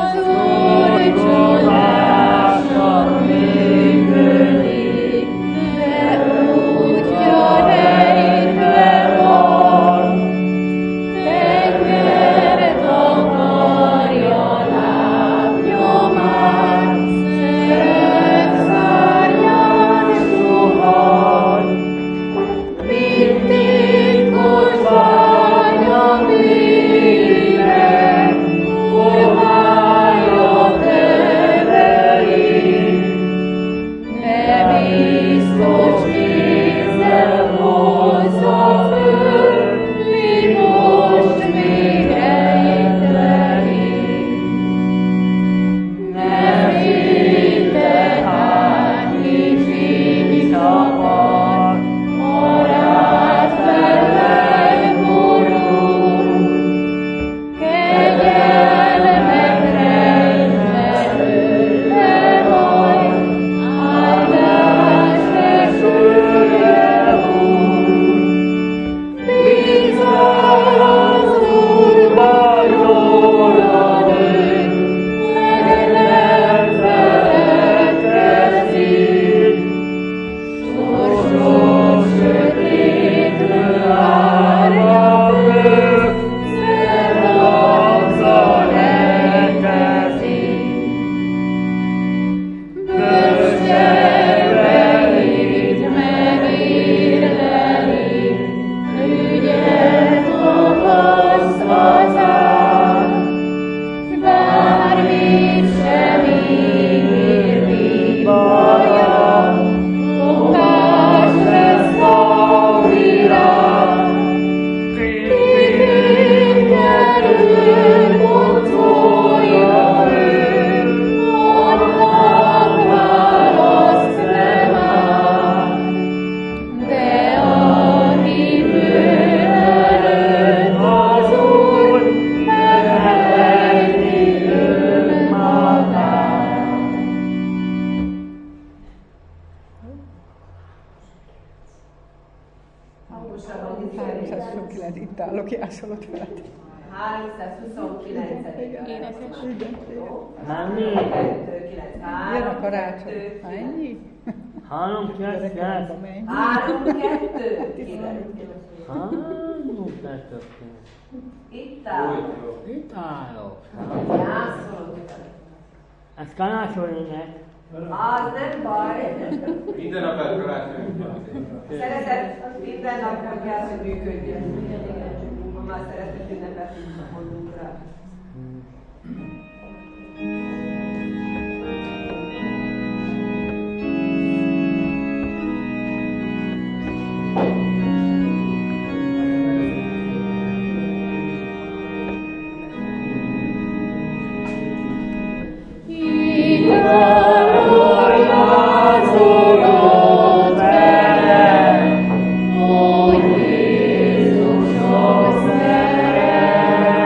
329, itt állok, jászolott veled. 329. Énekes. Igen. Mennyi? Jön a karácsony. Ennyi? 3, 2, 9. 3, 2, 9. 3, 2, 9. Itt állok. Itt állok. Jászolok. Ez karácsonyének. Az nem baj. Minden nap karácsony van. Szeretet minden napon kell, hogy működjön. Ha már szeretet ünnepet mondunk rá. Oh, Jézus,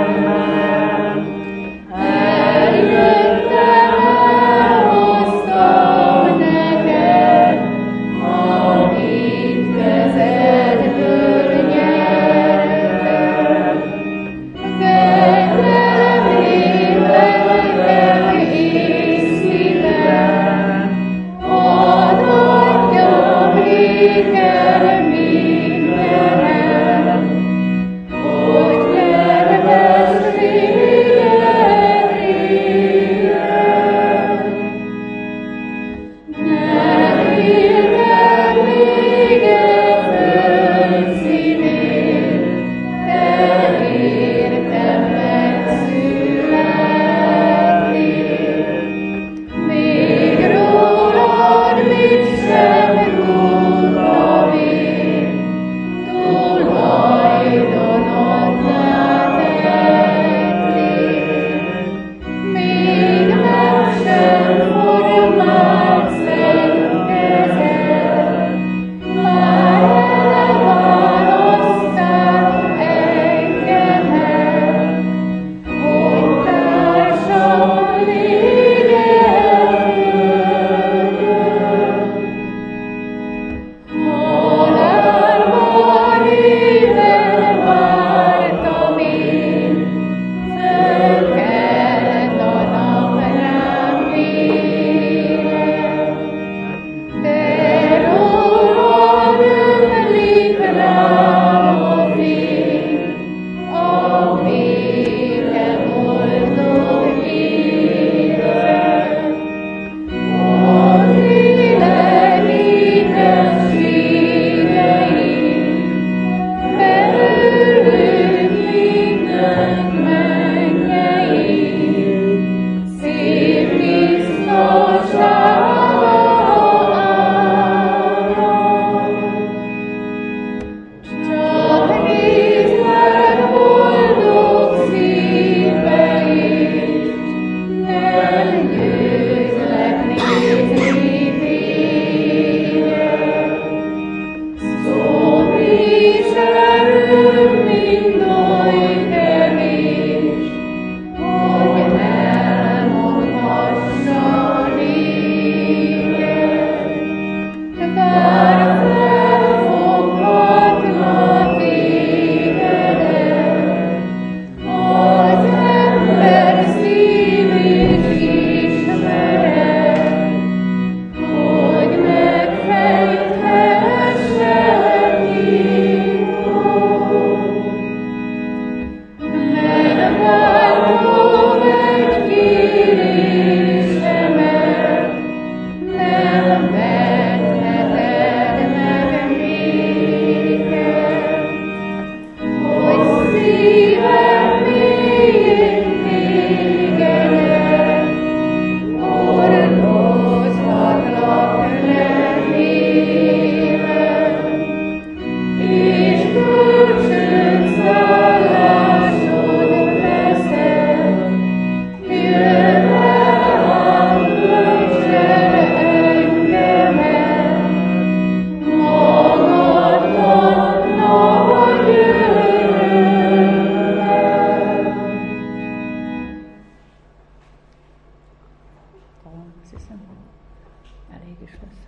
is lesz.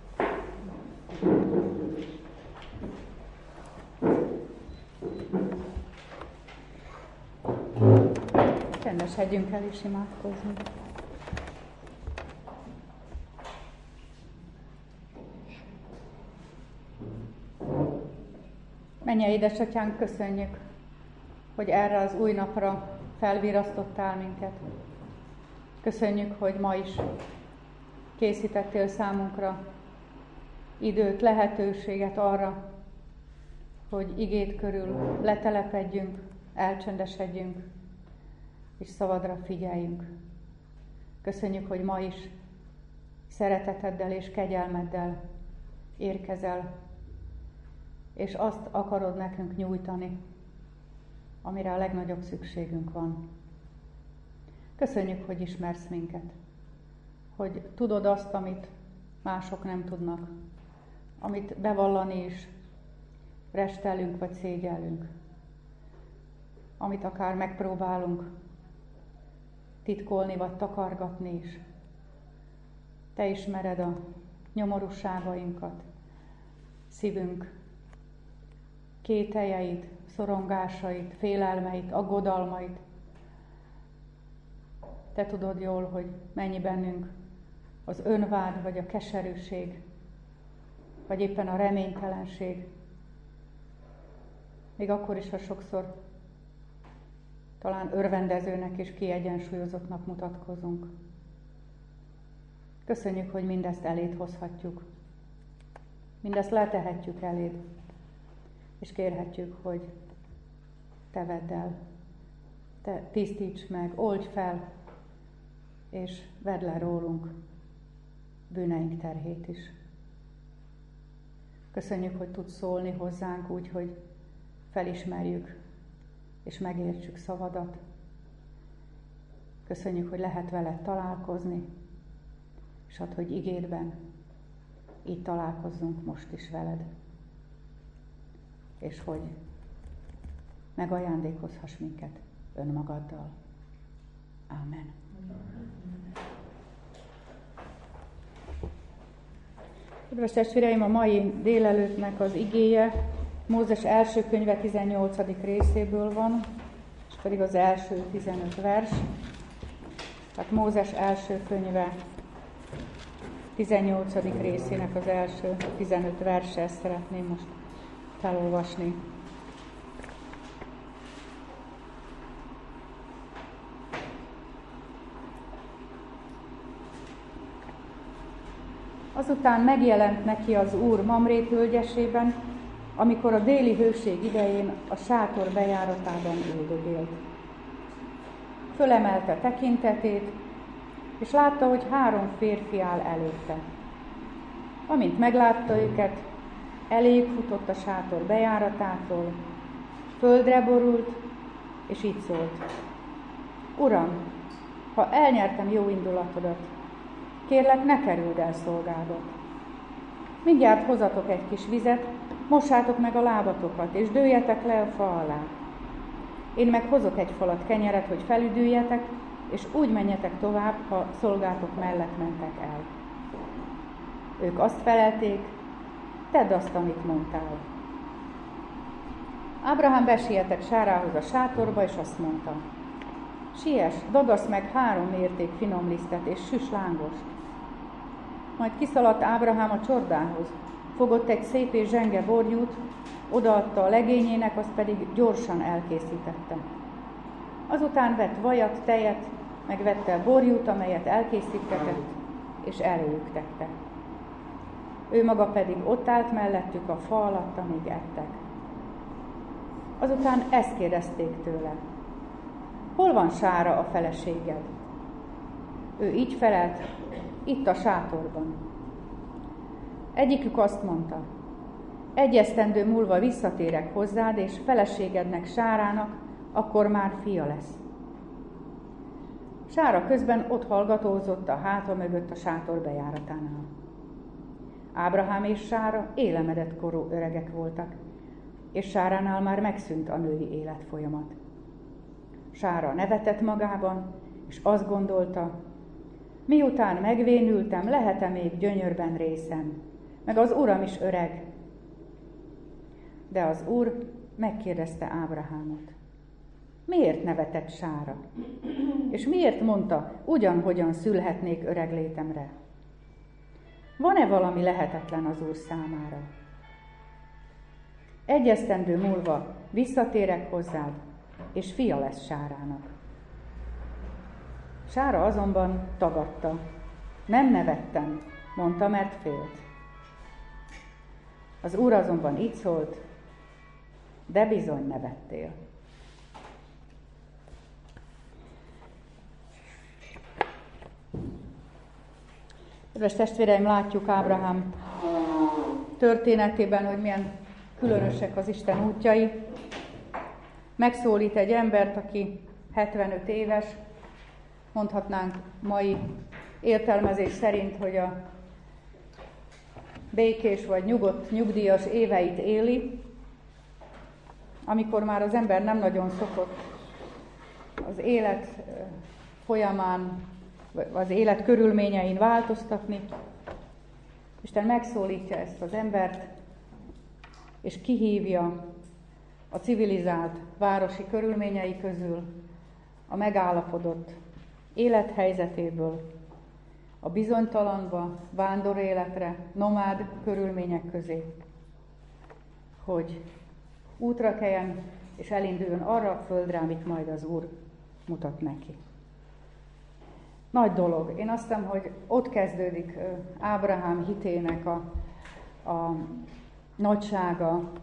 Csendesedjünk el és imádkozzunk. Mennyei édesatyánk, köszönjük, hogy erre az új napra felvirasztottál minket. Köszönjük, hogy ma is készítettél számunkra időt, lehetőséget arra, hogy igéd körül letelepedjünk, elcsendesedjünk, és szavadra figyeljünk. Köszönjük, hogy ma is szereteteddel és kegyelmeddel érkezel, és azt akarod nekünk nyújtani, amire a legnagyobb szükségünk van. Köszönjük, hogy ismersz minket, hogy tudod azt, amit mások nem tudnak, amit bevallani is restelünk vagy szégyellünk, amit akár megpróbálunk titkolni vagy takargatni is. Te ismered a nyomorúságainkat, szívünk kételjeit, szorongásait, félelmeit, aggodalmait. Te tudod jól, hogy mennyi bennünk az önvád, vagy a keserűség, vagy éppen a reménytelenség. Még akkor is, ha sokszor talán örvendezőnek és kiegyensúlyozottnak mutatkozunk. Köszönjük, hogy mindezt eléd hozhatjuk. Mindezt letehetjük eléd, és kérhetjük, hogy te vedd el, te tisztíts meg, oldj fel, és vedd le rólunk bűneink terhét is. Köszönjük, hogy tudsz szólni hozzánk úgy, hogy felismerjük és megértsük szavadat. Köszönjük, hogy lehet veled találkozni, és add, hogy igédben így találkozzunk most is veled. És hogy megajándékozhass minket önmagaddal. Ámen. Kedves testvéreim, a mai délelőttnek az igéje Mózes első könyve 18. részéből van, és pedig az első 15 vers. Tehát Mózes első könyve 18. részének az első 15 verse, ezt szeretném most felolvasni. Azután megjelent neki az Úr Mamré tölgyesében, amikor a déli hőség idején a sátor bejáratában üldögélt. Fölemelte tekintetét, és látta, hogy 3 férfi áll előtte. Amint meglátta őket, eléjük futott a sátor bejáratától, földre borult, és így szólt: Uram, ha elnyertem jó indulatodat, kérlek, ne kerüld el szolgádat. Mindjárt hozatok egy kis vizet, mossátok meg a lábatokat, és dőljetek le a fa alá. Én meg hozok egy falat kenyeret, hogy felüdüljetek, és úgy menjetek tovább, ha szolgátok mellett mentek el. Ők azt felelték: tedd azt, amit mondtál. Ábrahám besietek Sárához a sátorba, és azt mondta: siess, dagasz meg 3 mérték finom lisztet, és süss lángost. Majd kiszaladt Ábrahám a csordához, fogott egy szép és zsenge borjút, odaadta a legényének, azt pedig gyorsan elkészítette. Azután vett vajat, tejet, meg vette a borjút, amelyet elkészítetett, és eléjük tette. Ő maga pedig ott állt mellettük a fa alatt, amíg ettek. Azután ezt kérdezték tőle: hol van Sára, a feleséged? Ő így felelt: itt a sátorban. Egyikük azt mondta: 1 esztendő múlva visszatérek hozzád, és feleségednek, Sárának akkor már fia lesz. Sára közben ott hallgatózott a háta mögött a sátor bejáratánál. Ábrahám és Sára élemedett korú öregek voltak, és Sáránál már megszűnt a női életfolyamat. Sára nevetett magában, és azt gondolta: Miután megvénültem, lehet-e még gyönyörben részem? Meg az uram is öreg. De az úr megkérdezte Ábrahámot. Miért nevetett Sára? És miért mondta, ugyanhogyan szülhetnék öreg létemre? Van-e valami lehetetlen az úr számára? 1 esztendő múlva visszatérek hozzád, és fia lesz Sárának. Sára azonban tagadta. Nem nevettem, mondta, mert félt. Az úr azonban így szólt, de bizony nevettél. Kedves testvéreim, látjuk Ábrahám történetében, hogy milyen különösek az Isten útjai. Megszólít egy embert, aki 75 éves, mondhatnánk mai értelmezés szerint, hogy a békés vagy nyugodt, nyugdíjas éveit éli, amikor már az ember nem nagyon szokott az élet folyamán, az élet körülményein változtatni. Isten megszólítja ezt az embert, és kihívja a civilizált városi körülményei közül, a megállapodott élethelyzetéből, a bizonytalanba, vándor-életre, nomád körülmények közé, hogy útra keljen és elinduljon arra a földre, amit majd az Úr mutat neki. Nagy dolog. Én azt hiszem, hogy ott kezdődik Ábrahám hitének a nagysága,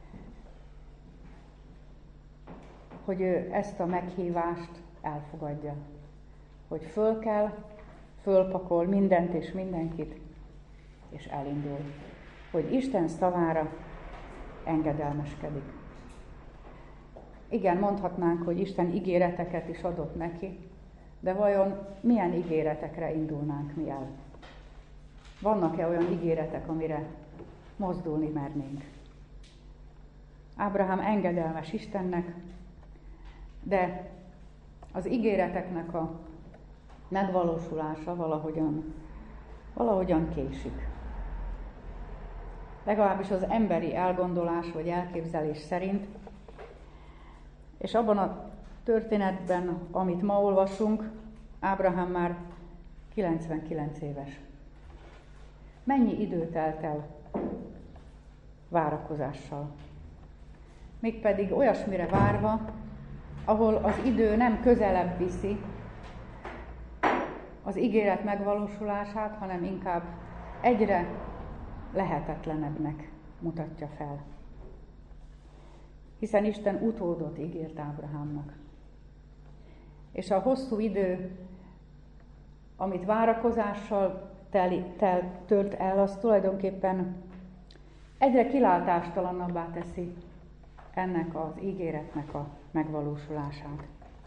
hogy ő ezt a meghívást elfogadja. Hogy föl kell, fölpakol mindent és mindenkit, és elindul. Hogy Isten szavára engedelmeskedik. Igen, mondhatnánk, hogy Isten ígéreteket is adott neki, de vajon milyen ígéretekre indulnánk mi el? Vannak-e olyan ígéretek, amire mozdulni mernénk? Ábrahám engedelmes Istennek, de az ígéreteknek a megvalósulása valahogyan késik. Legalábbis az emberi elgondolás vagy elképzelés szerint, és abban a történetben, amit ma olvasunk, Ábrahám már 99 éves. Mennyi idő telt el várakozással? Mégpedig olyasmire várva, ahol az idő nem közelebb viszi az ígéret megvalósulását, hanem inkább egyre lehetetlenebbnek mutatja fel. Hiszen Isten utódot ígért Ábrahámnak. És a hosszú idő, amit várakozással tölt el, az tulajdonképpen egyre kilátástalanabbá teszi ennek az ígéretnek a megvalósulását.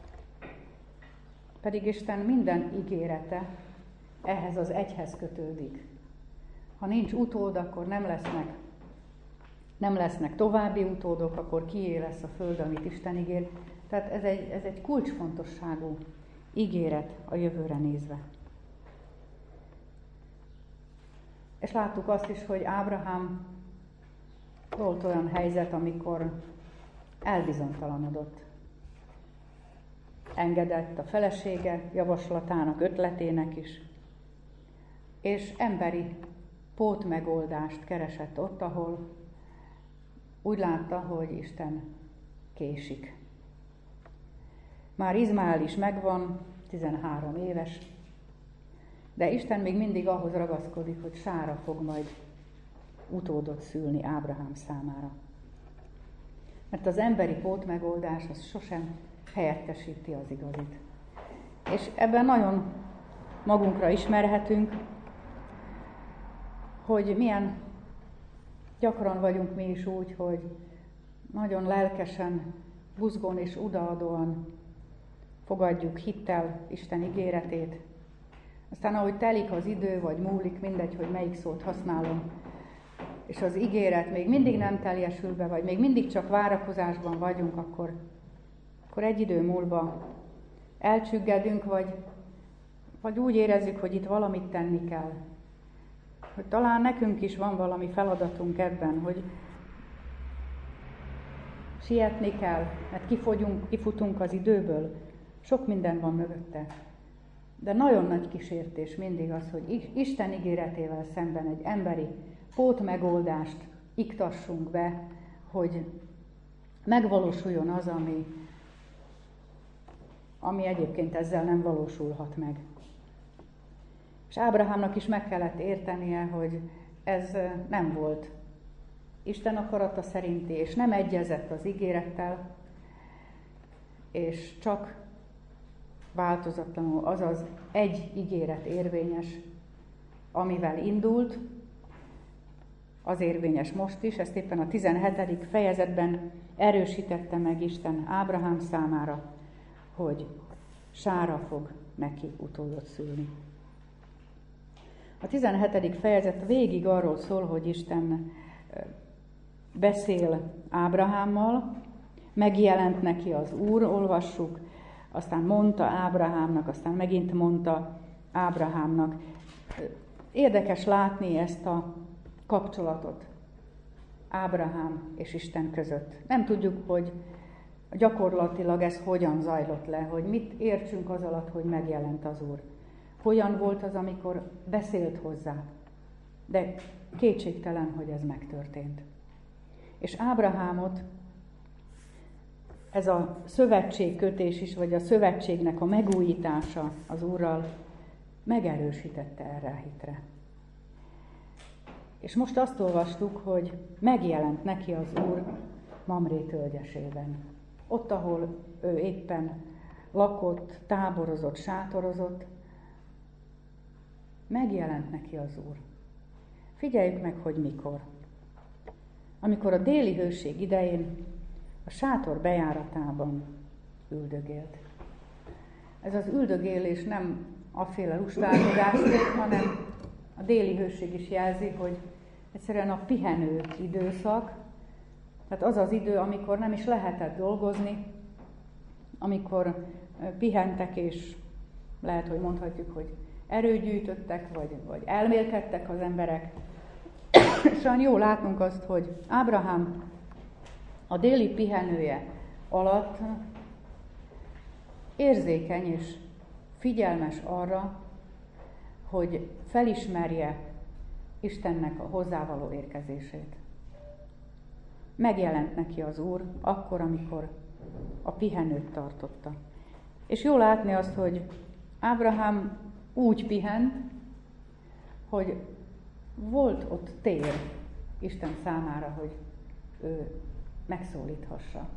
Pedig Isten minden ígérete ehhez az egyhez kötődik. Ha nincs utód, akkor nem lesznek további utódok, akkor kié lesz a föld, amit Isten ígér. Tehát ez egy kulcsfontosságú ígéret a jövőre nézve. És láttuk azt is, hogy Ábrahám volt olyan helyzet, amikor elbizonytalanodott. Engedett a felesége javaslatának, ötletének is, és emberi pótmegoldást keresett ott, ahol úgy látta, hogy Isten késik. Már Izmael is megvan, 13 éves, de Isten még mindig ahhoz ragaszkodik, hogy Sára fog majd utódot szülni Ábrahám számára. Mert az emberi pótmegoldás az sosem helyettesíti az igazit. És ebben nagyon magunkra ismerhetünk, hogy milyen gyakran vagyunk mi is úgy, hogy nagyon lelkesen, buzgón és odaadóan fogadjuk hittel Isten ígéretét. Aztán ahogy telik az idő, vagy múlik, mindegy, hogy melyik szót használom, és az ígéret még mindig nem teljesül be, vagy még mindig csak várakozásban vagyunk, akkor egy idő múlva elcsüggedünk, vagy vagy úgy érezzük, hogy itt valamit tenni kell. Hogy talán nekünk is van valami feladatunk ebben, hogy sietni kell, mert kifutunk az időből. Sok minden van mögötte. De nagyon nagy kísértés mindig az, hogy Isten ígéretével szemben egy emberi pótmegoldást iktassunk be, hogy megvalósuljon az, ami egyébként ezzel nem valósulhat meg. És Ábrahámnak is meg kellett értenie, hogy ez nem volt Isten akarata szerinti, és nem egyezett az ígérettel, és csak változatlanul azaz egy ígéret érvényes, amivel indult, az érvényes most is, ezt éppen a 17. fejezetben erősítette meg Isten Ábrahám számára, hogy Sára fog neki utódot szülni. A 17. fejezet végig arról szól, hogy Isten beszél Ábrahámmal, megjelent neki az Úr, olvassuk, aztán mondta Ábrahámnak, aztán megint mondta Ábrahámnak. Érdekes látni ezt a kapcsolatot Ábrahám és Isten között. Nem tudjuk, hogy gyakorlatilag ez hogyan zajlott le, hogy mit értsünk az alatt, hogy megjelent az Úr. Hogyan volt az, amikor beszélt hozzá. De kétségtelen, hogy ez megtörtént. És Ábrahámot ez a szövetségkötés is, vagy a szövetségnek a megújítása az Úrral megerősítette erre a hitre. És most azt olvastuk, hogy megjelent neki az Úr Mamré tölgyesében. Ott, ahol ő éppen lakott, táborozott, sátorozott, megjelent neki az Úr. Figyeljük meg, hogy mikor. Amikor a déli hőség idején a sátor bejáratában üldögélt. Ez az üldögélés nem aféle lustálkodás volt, hanem a déli hőség is jelzi, hogy egyszerűen a pihenő időszak, tehát az az idő, amikor nem is lehetett dolgozni, amikor pihentek, és lehet, hogy mondhatjuk, hogy erőt gyűjtöttek, vagy elmélkedtek az emberek. És olyan jó látnunk azt, hogy Ábrahám a déli pihenője alatt érzékeny és figyelmes arra, hogy felismerje Istennek a hozzávaló érkezését. Megjelent neki az Úr akkor, amikor a pihenőt tartotta. És jó látni azt, hogy Ábrahám úgy pihent, hogy volt ott tér Isten számára, hogy ő megszólíthassa.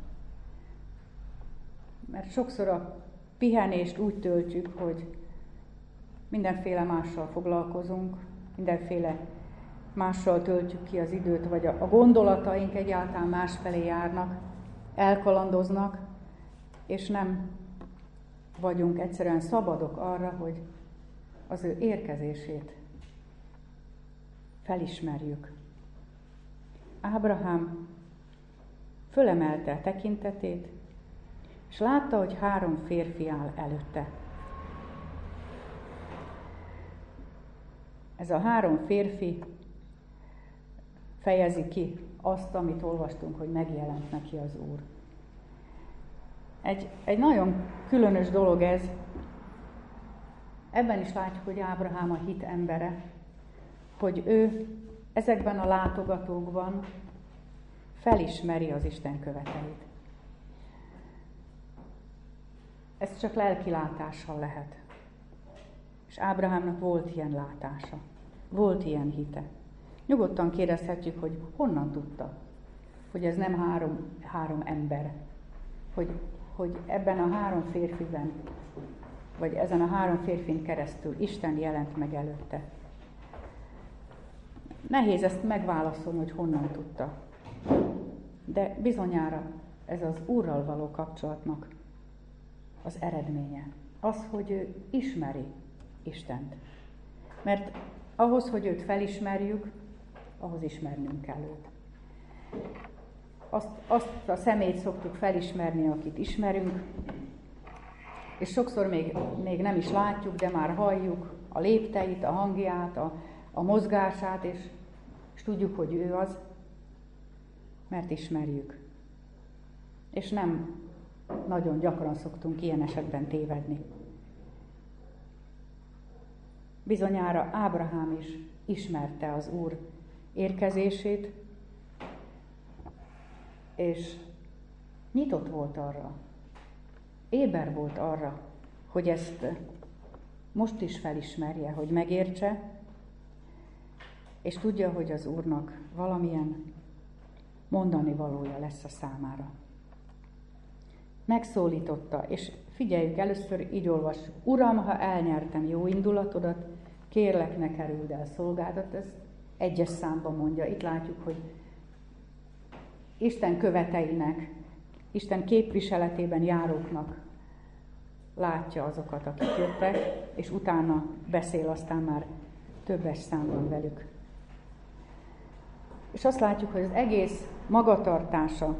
Mert sokszor a pihenést úgy töltjük, hogy mindenféle mással foglalkozunk, mindenféle mással töltjük ki az időt, vagy a gondolataink egyáltalán másfelé járnak, elkalandoznak, és nem vagyunk egyszerűen szabadok arra, hogy az ő érkezését felismerjük. Ábrahám fölemelte a tekintetét, és látta, hogy 3 férfi áll előtte. Ez a 3 férfi fejezi ki azt, amit olvastunk, hogy megjelent neki az Úr. Egy nagyon különös dolog ez. Ebben is látjuk, hogy Ábrahám a hit embere, hogy ő ezekben a látogatókban felismeri az Isten követeit. Ez csak lelki látással lehet. És Ábrahámnak volt ilyen látása, volt ilyen hite. Nyugodtan kérdezhetjük, hogy honnan tudta, hogy ez nem három ember, hogy ebben a 3 férfiben, vagy ezen a 3 férfin keresztül Isten jelent meg előtte. Nehéz ezt megválaszolni, hogy honnan tudta. De bizonyára ez az Úrral való kapcsolatnak az eredménye. Az, hogy ő ismeri Istent. Mert ahhoz, hogy őt felismerjük, ahhoz ismernünk kell őt. Azt a személyt szoktuk felismerni, akit ismerünk, és sokszor még nem is látjuk, de már halljuk a lépteit, a hangját, a mozgását, és tudjuk, hogy ő az, mert ismerjük. És nem nagyon gyakran szoktunk ilyen esetben tévedni. Bizonyára Ábrahám is ismerte az Úr érkezését, és nyitott volt arra, éber volt arra, hogy ezt most is felismerje, hogy megértse, és tudja, hogy az Úrnak valamilyen mondani valója lesz a számára. Megszólította, és figyeljük, először így olvassuk. Uram, ha elnyertem jó indulatodat, kérlek, ne kerüld el szolgádat. Ez 1-es számban mondja. Itt látjuk, hogy Isten követeinek, Isten képviseletében járóknak látja azokat, akik jöttek, és utána beszél aztán már többes számban velük. És azt látjuk, hogy az egész magatartása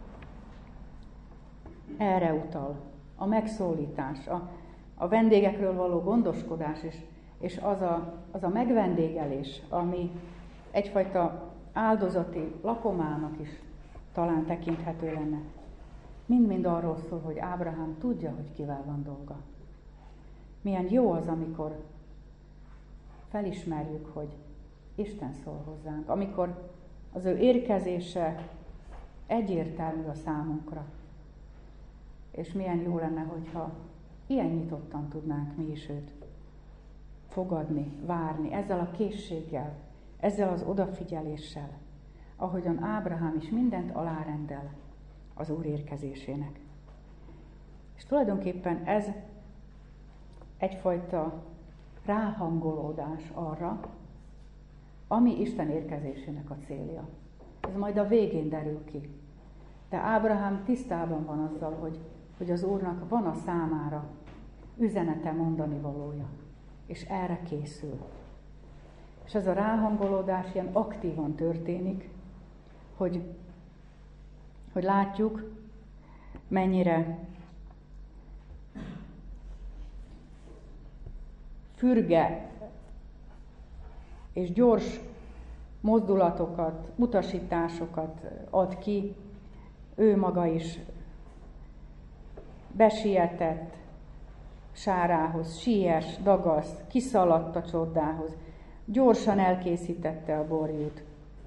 erre utal. A megszólítás, a vendégekről való gondoskodás, és az a megvendégelés, ami egyfajta áldozati lakomának is talán tekinthető lenne. Mind-mind arról szól, hogy Ábrahám tudja, hogy kivel van dolga. Milyen jó az, amikor felismerjük, hogy Isten szól hozzánk, amikor az ő érkezése egyértelmű a számunkra. És milyen jó lenne, hogyha ilyen nyitottan tudnánk mi is őt fogadni, várni, ezzel a készséggel, ezzel az odafigyeléssel, ahogyan Ábrahám is mindent alárendel az Úr érkezésének. És tulajdonképpen ez egyfajta ráhangolódás arra, ami Isten érkezésének a célja. Ez majd a végén derül ki. De Ábrahám tisztában van azzal, hogy az Úrnak van a számára üzenete, mondani valója, és erre készül. És ez a ráhangolódás ilyen aktívan történik, hogy látjuk, mennyire fürge és gyors mozdulatokat, utasításokat ad ki, ő maga is besietett sárához, siess, dagasz, kiszaladt a csordához, gyorsan elkészítette a borjút,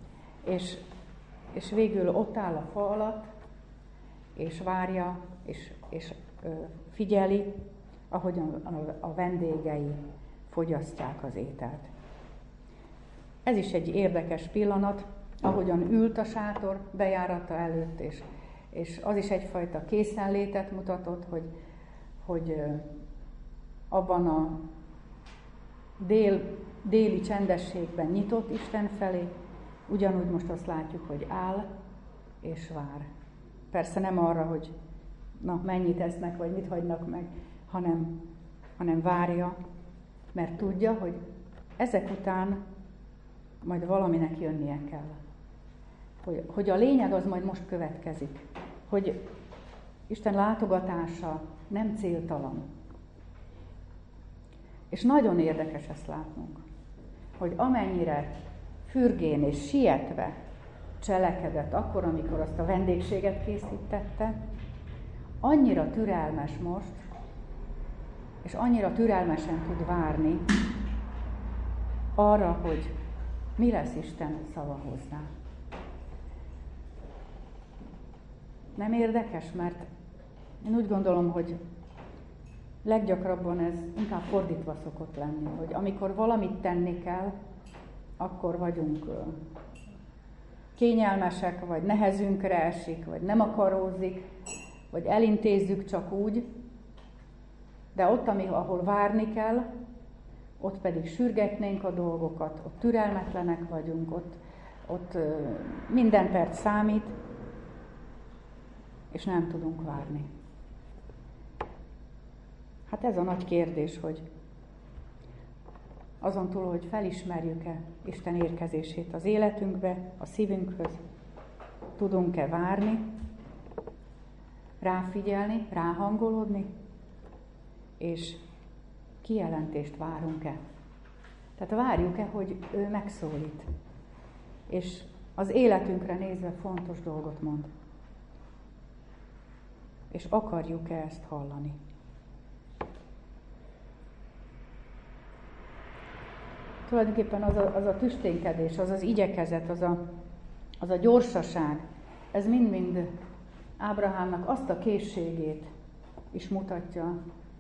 és végül ott áll a fa alatt, és várja, és figyeli, ahogy a vendégei fogyasztják az ételt. Ez is egy érdekes pillanat, ahogyan ült a sátor bejárata előtt, és az is egyfajta készenlétet mutatott, hogy abban a déli csendességben nyitott Isten felé, ugyanúgy most azt látjuk, hogy áll és vár. Persze nem arra, hogy mennyit esznek, vagy mit hagynak meg, hanem várja, mert tudja, hogy ezek után majd valaminek jönnie kell. Hogy a lényeg az majd most következik. Hogy Isten látogatása nem céltalan. És nagyon érdekes ezt látnunk, hogy amennyire fürgén és sietve cselekedett akkor, amikor azt a vendégséget készítette, annyira türelmes most, és annyira türelmesen tud várni arra, hogy mi lesz Isten szava hozzá. Nem érdekes, mert én úgy gondolom, hogy leggyakrabban ez inkább fordítva szokott lenni, hogy amikor valamit tenni kell, akkor vagyunk kényelmesek, vagy nehezünkre esik, vagy nem akarózik, vagy elintézzük csak úgy, de ott, ahol várni kell, ott pedig sürgetnénk a dolgokat, ott türelmetlenek vagyunk, ott minden perc számít, és nem tudunk várni. Hát ez a nagy kérdés, hogy azon túl, hogy felismerjük-e Isten érkezését az életünkbe, a szívünkhöz, tudunk-e várni, ráfigyelni, ráhangolódni, és kijelentést várunk-e. Tehát várjuk-e, hogy ő megszólít, és az életünkre nézve fontos dolgot mond. És akarjuk-e ezt hallani. Tulajdonképpen az a tüsténkedés, az az igyekezet, az a gyorsaság, ez mind-mind Ábrahámnak azt a készségét is mutatja,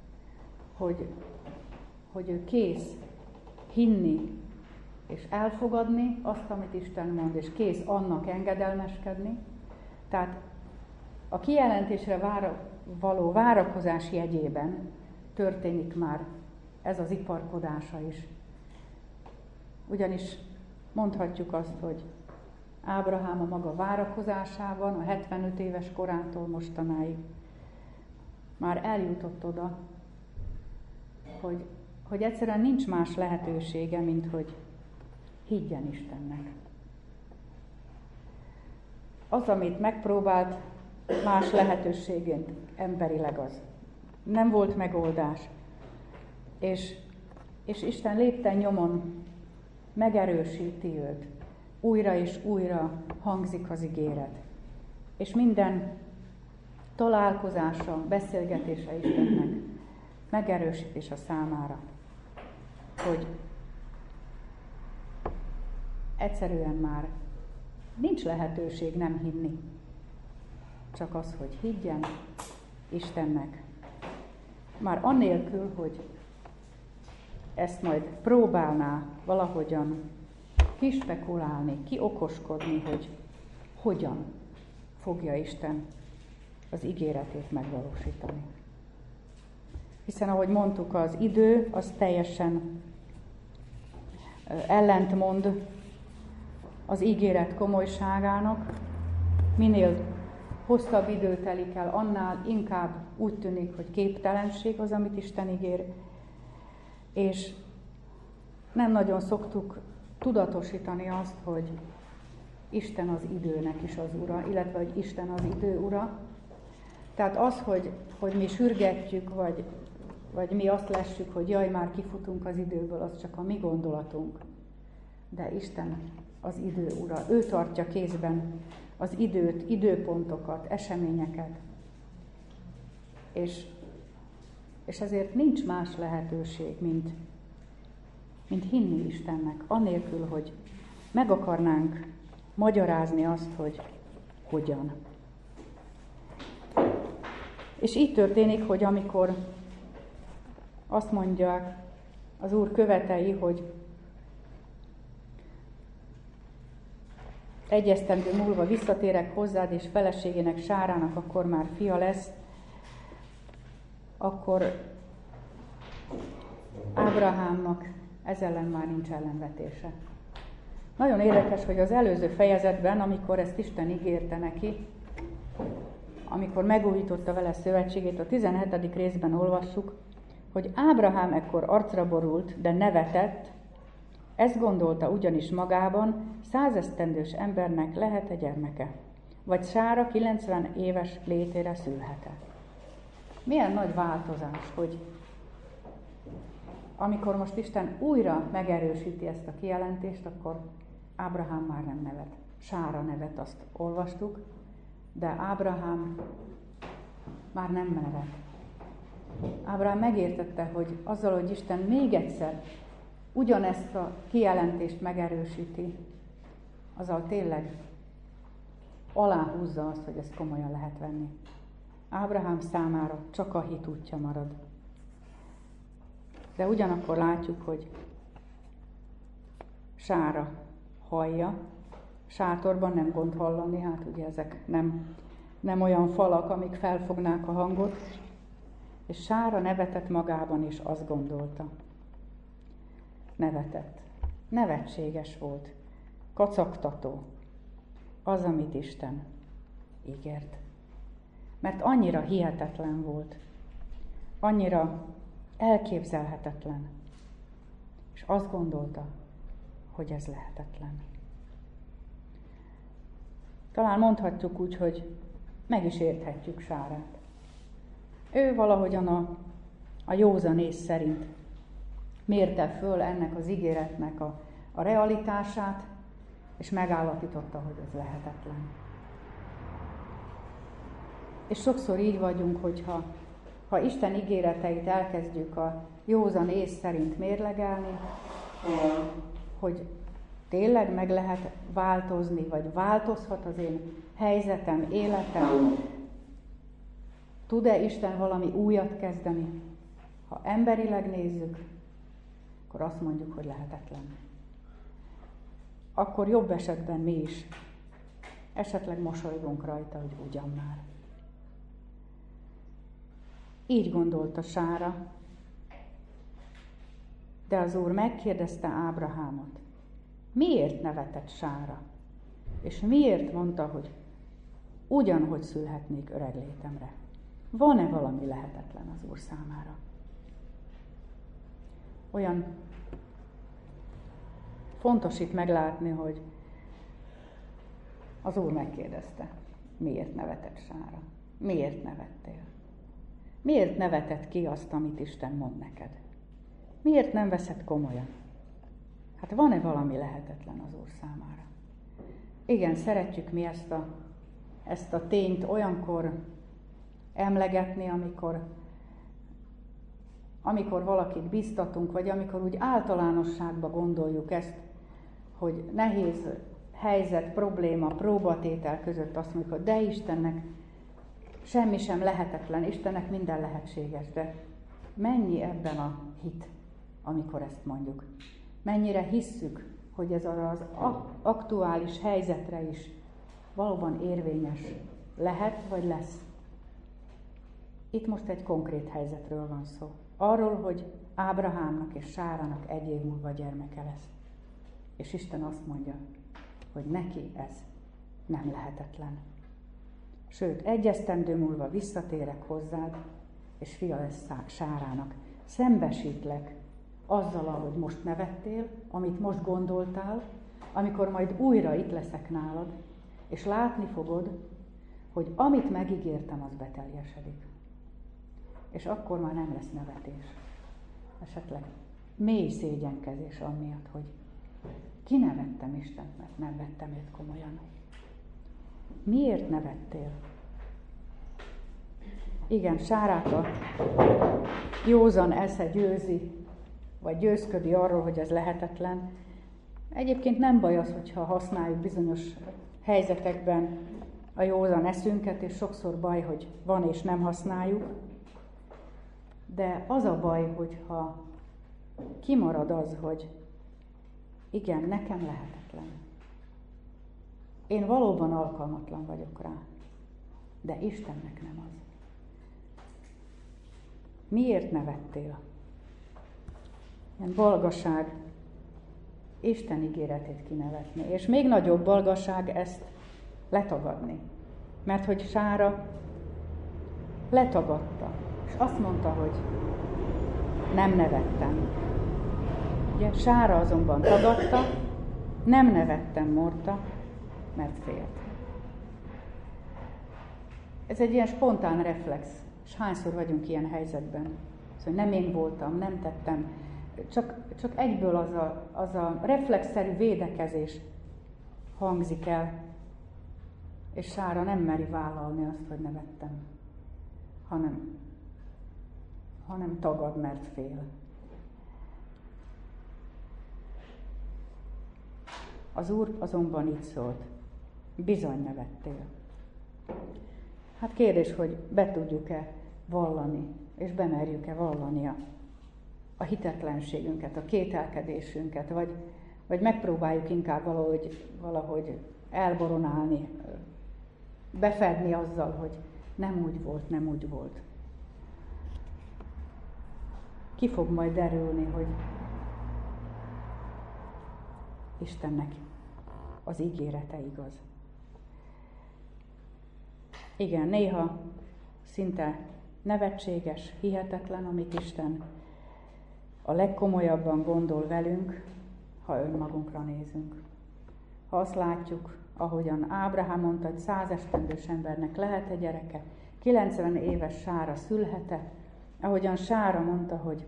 hogy ő kész hinni és elfogadni azt, amit Isten mond, és kész annak engedelmeskedni. Tehát a kijelentésre való várakozás jegyében történik már ez az iparkodása is. Ugyanis mondhatjuk azt, hogy Ábrahám a maga várakozásában, a 75 éves korától mostanáig már eljutott oda, hogy egyszerűen nincs más lehetősége, mint hogy higgyen Istennek. Az, amit megpróbált, más lehetőségén emberileg az. Nem volt megoldás. És Isten lépten nyomon megerősíti őt. Újra és újra hangzik az ígéret. És minden találkozása, beszélgetése Istennek megerősítés a számára, hogy egyszerűen már nincs lehetőség nem hinni. Csak az, hogy higgyen Istennek. Már annélkül, hogy ezt majd próbálná valahogyan kispekulálni, kiokoskodni, hogy hogyan fogja Isten az ígéretét megvalósítani. Hiszen, ahogy mondtuk, az idő az teljesen ellentmond az ígéret komolyságának. Minél hosszabb idő telik el, annál inkább úgy tűnik, hogy képtelenség az, amit Isten ígér. És nem nagyon szoktuk tudatosítani azt, hogy Isten az időnek is az ura, illetve hogy Isten az idő ura. Tehát az, hogy mi sürgetjük, vagy mi azt lessük, hogy jaj, már kifutunk az időből, az csak a mi gondolatunk. De Isten az idő ura. Ő tartja kézben az időt, időpontokat, eseményeket. És ezért nincs más lehetőség, mint hinni Istennek, anélkül, hogy meg akarnánk magyarázni azt, hogy hogyan. És így történik, hogy amikor azt mondják az Úr követei, hogy egy esztendő múlva visszatérek hozzád, és feleségének Sárának akkor már fia lesz, akkor Ábrahámnak ez ellen már nincs ellenvetése. Nagyon érdekes, hogy az előző fejezetben, amikor ezt Isten ígérte neki, amikor megújította vele szövetségét, a 17. részben olvassuk, hogy Ábrahám ekkor arcra borult, de nevetett, ezt gondolta ugyanis magában, 100 esztendős embernek lehet-e gyermeke, vagy Sára 90 éves létére szülhet-e. Milyen nagy változás, hogy amikor most Isten újra megerősíti ezt a kijelentést, akkor Ábrahám már nem nevet. Sára nevet, azt olvastuk, de Ábrahám már nem nevet. Ábrahám megértette, hogy azzal, hogy Isten még egyszer ugyanezt a kijelentést megerősíti, azzal tényleg aláhúzza azt, hogy ezt komolyan lehet venni. Ábrahám számára csak a hit útja marad. De ugyanakkor látjuk, hogy Sára hallja, sátorban nem gond hallani, hát ugye ezek nem olyan falak, amik felfognák a hangot, és Sára nevetett magában, és azt gondolta. Nevetett. Nevetséges volt. Kacagtató. Az, amit Isten ígért. Mert annyira hihetetlen volt. Annyira elképzelhetetlen. És azt gondolta, hogy ez lehetetlen. Talán mondhatjuk úgy, hogy meg is érthetjük Sárát. Ő valahogyan a józan ész szerint mérte föl ennek az ígéretnek a realitását, és megállapította, hogy ez lehetetlen. És sokszor így vagyunk, hogyha Isten ígéreteit elkezdjük a józan ész szerint mérlegelni, hogy tényleg meg lehet változni, vagy változhat az én helyzetem, életem, tud-e Isten valami újat kezdeni? Ha emberileg nézzük, akkor azt mondjuk, hogy lehetetlen. Akkor jobb esetben mi is esetleg mosolygunk rajta, hogy ugyan már. Így gondolta Sára, de az Úr megkérdezte Ábrahámot, miért nevetett Sára? És miért mondta, hogy ugyanhogy szülhetnék öreg létemre? Van-e valami lehetetlen az Úr számára? Olyan fontos itt meglátni, hogy az Úr megkérdezte, miért nevetett Sára? Miért nevettél? Miért neveted ki azt, amit Isten mond neked? Miért nem veszed komolyan? Hát van-e valami lehetetlen az Úr számára? Igen, szeretjük mi ezt a tényt olyankor emlegetni, amikor valakit biztatunk, vagy amikor úgy általánosságban gondoljuk ezt, hogy nehéz helyzet, probléma, próbatétel között azt mondjuk, hogy de Istennek semmi sem lehetetlen, Istennek minden lehetséges, de mennyi ebben a hit, amikor ezt mondjuk? Mennyire hisszük, hogy ez az aktuális helyzetre is valóban érvényes lehet, vagy lesz? Itt most egy konkrét helyzetről van szó. Arról, hogy Ábrahámnak és Sárának 1 év múlva gyermeke lesz. És Isten azt mondja, hogy neki ez nem lehetetlen. Sőt, 1 esztendő múlva visszatérek hozzád, és fia lesz Sárának. Szembesítlek azzal, ahogy most nevettél, amit most gondoltál, amikor majd újra itt leszek nálad, és látni fogod, hogy amit megígértem, az beteljesedik. És akkor már nem lesz nevetés. Esetleg mély szégyenkezés amiatt, hogy kinevettem Istent, mert nem vettem őt komolyan. Miért nevettél? Igen, Sárát a józan esze győzi, vagy győzködi arról, hogy ez lehetetlen. Egyébként nem baj az, hogyha használjuk bizonyos helyzetekben a józan eszünket, és sokszor baj, hogy van és nem használjuk. De az a baj, hogyha kimarad az, hogy igen, nekem lehetetlen. Én valóban alkalmatlan vagyok rá, de Istennek nem az. Miért nevettél? Ilyen balgaság Isten ígéretét kinevetni. És még nagyobb balgaság ezt letagadni. Mert hogy Sára letagadta. És azt mondta, hogy nem nevettem. Ugye Sára azonban tagadta, nem nevettem, mondta, mert félt. Ez egy ilyen spontán reflex. És hányszor vagyunk ilyen helyzetben? Szóval nem én voltam, nem tettem. Csak egyből az a reflexzerű védekezés hangzik el, és Sára nem meri vállalni azt, hogy nevettem, hanem tagad, mert fél. Az Úr azonban így szólt, bizony nevettél. Hát kérdés, hogy be tudjuk-e vallani, és bemerjük-e vallani a hitetlenségünket, a kételkedésünket, vagy megpróbáljuk inkább valahogy elboronálni, befedni azzal, hogy nem úgy volt. Ki fog majd derülni, hogy Istennek az ígérete igaz. Igen, néha szinte nevetséges, hihetetlen, amit Isten a legkomolyabban gondol velünk, ha önmagunkra nézünk. Ha azt látjuk, ahogyan Ábrahám mondta, hogy 100 esztendős embernek lehet-e gyereke, 90 éves Sára szülhet-e, Ahogyan Sára mondta, hogy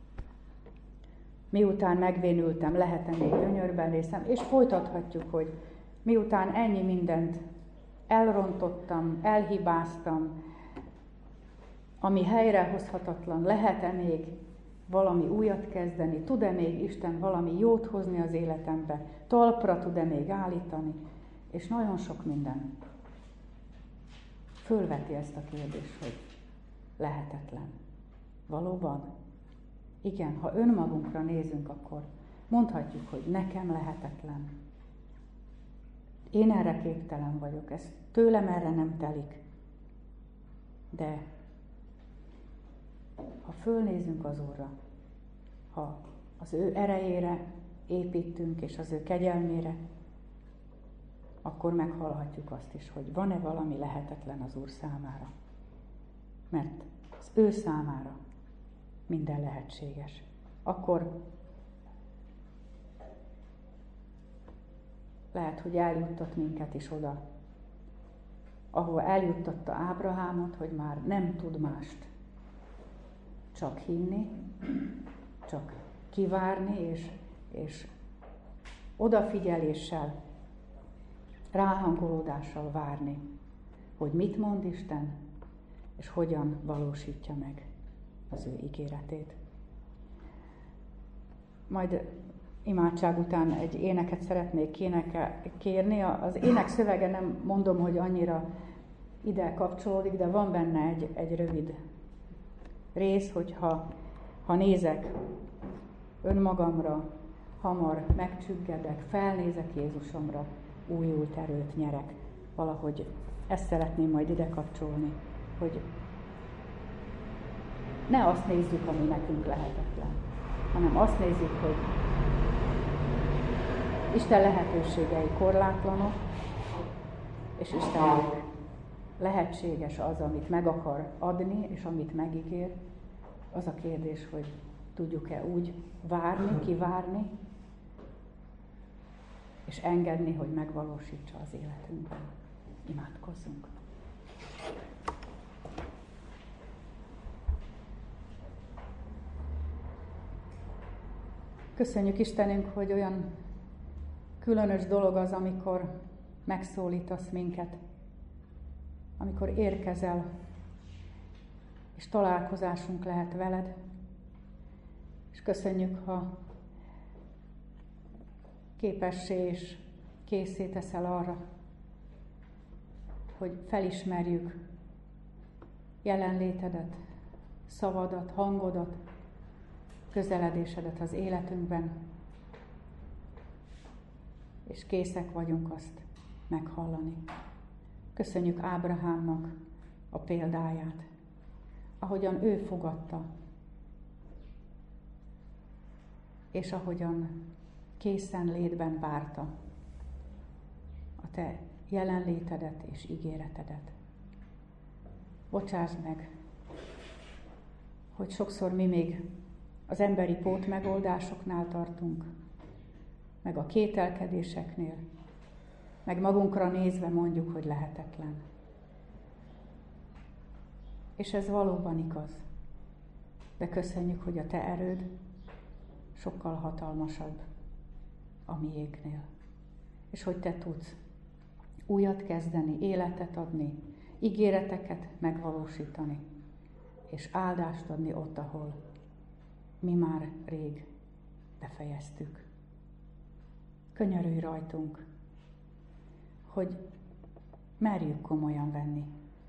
miután megvénültem, lehet-e még gyönyörben részem, és folytathatjuk, hogy miután ennyi mindent elrontottam, elhibáztam, ami helyrehozhatatlan, lehet-e még valami újat kezdeni, tud-e még Isten valami jót hozni az életembe, talpra tud-e még állítani, és nagyon sok minden. Fölveti ezt a kérdést, hogy lehetetlen. Valóban? Igen, ha önmagunkra nézünk, akkor mondhatjuk, hogy nekem lehetetlen. Én erre képtelen vagyok, ez tőlem erre nem telik. De ha fölnézünk az Úrra, ha az ő erejére építünk, és az ő kegyelmére, akkor meghallhatjuk azt is, hogy van-e valami lehetetlen az Úr számára. Mert az ő számára minden lehetséges. Akkor lehet, hogy eljuttat minket is oda, ahol eljuttatta Ábrahámot, hogy már nem tud mást. Csak hinni, csak kivárni, és odafigyeléssel, ráhangolódással várni, hogy mit mond Isten, és hogyan valósítja meg az ő ígéretét. Majd imádság után egy éneket szeretnék kérni. Az ének szövege nem mondom, hogy annyira ide kapcsolódik, de van benne egy rövid rész, hogyha nézek önmagamra, hamar megcsüggedek, felnézek Jézusomra, újult erőt nyerek. Valahogy ezt szeretném majd ide kapcsolni, hogy ne azt nézzük, ami nekünk lehetetlen, hanem azt nézzük, hogy Isten lehetőségei korlátlanok, és Istennek lehetséges az, amit meg akar adni, és amit megígér. Az a kérdés, hogy tudjuk-e úgy várni, kivárni, és engedni, hogy megvalósítsa az életünkben. Imádkozzunk! Köszönjük Istenünk, hogy olyan különös dolog az, amikor megszólítasz minket, amikor érkezel, és találkozásunk lehet veled. És köszönjük, ha képessé és készé teszel arra, hogy felismerjük jelenlétedet, szavadat, hangodat, közeledésedet az életünkben, és készek vagyunk azt meghallani. Köszönjük Ábrahámnak a példáját, ahogyan ő fogadta, és ahogyan készen létben várta a te jelenlétedet és ígéretedet. Bocsáss meg, hogy sokszor mi még az emberi pótmegoldásoknál tartunk, meg a kételkedéseknél, meg magunkra nézve mondjuk, hogy lehetetlen. És ez valóban igaz. De köszönjük, hogy a te erőd sokkal hatalmasabb a miénknél. És hogy te tudsz újat kezdeni, életet adni, ígéreteket megvalósítani, és áldást adni ott, ahol mi már rég befejeztük. Könyörülj rajtunk, hogy merjük komolyan venni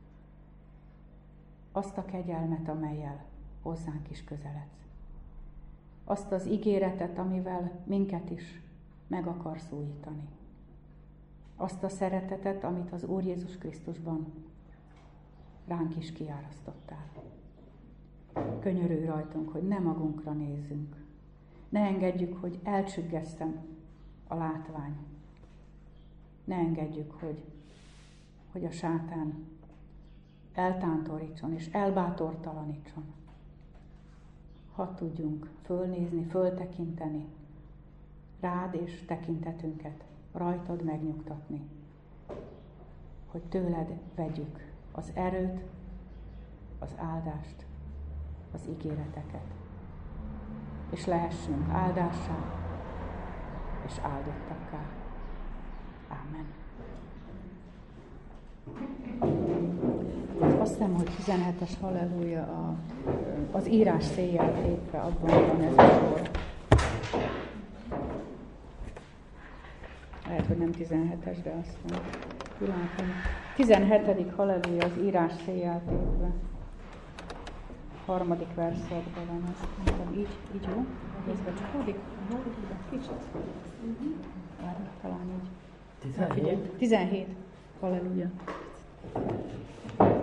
azt a kegyelmet, amellyel hozzánk is közeledsz. Azt az ígéretet, amivel minket is meg akarsz újítani. Azt a szeretetet, amit az Úr Jézus Krisztusban ránk is kiárasztottál. Könyörülj rajtunk, hogy ne magunkra nézzünk. Ne engedjük, hogy elcsüggesszen a látvány. Ne engedjük, hogy a sátán eltántorítson és elbátortalanítson. Hadd tudjunk fölnézni, föltekinteni rád és tekintetünket rajtad megnyugtatni, hogy tőled vegyük az erőt, az áldást az ígéreteket, és lehessünk áldássá és áldottakká. Ámen. Azt hiszem, hogy 17-es halleluja az írás széjjel tépve, abban van ez a sor. Lehet, hogy nem 17-es, de azt mondom. Pillanatban. 17. halleluja az írás széjjel tépve. 3. verszakban van, azt mondtam. Így jó? Ez becsapódik? Kicsit. Talán így. 17? 17. Halleluja.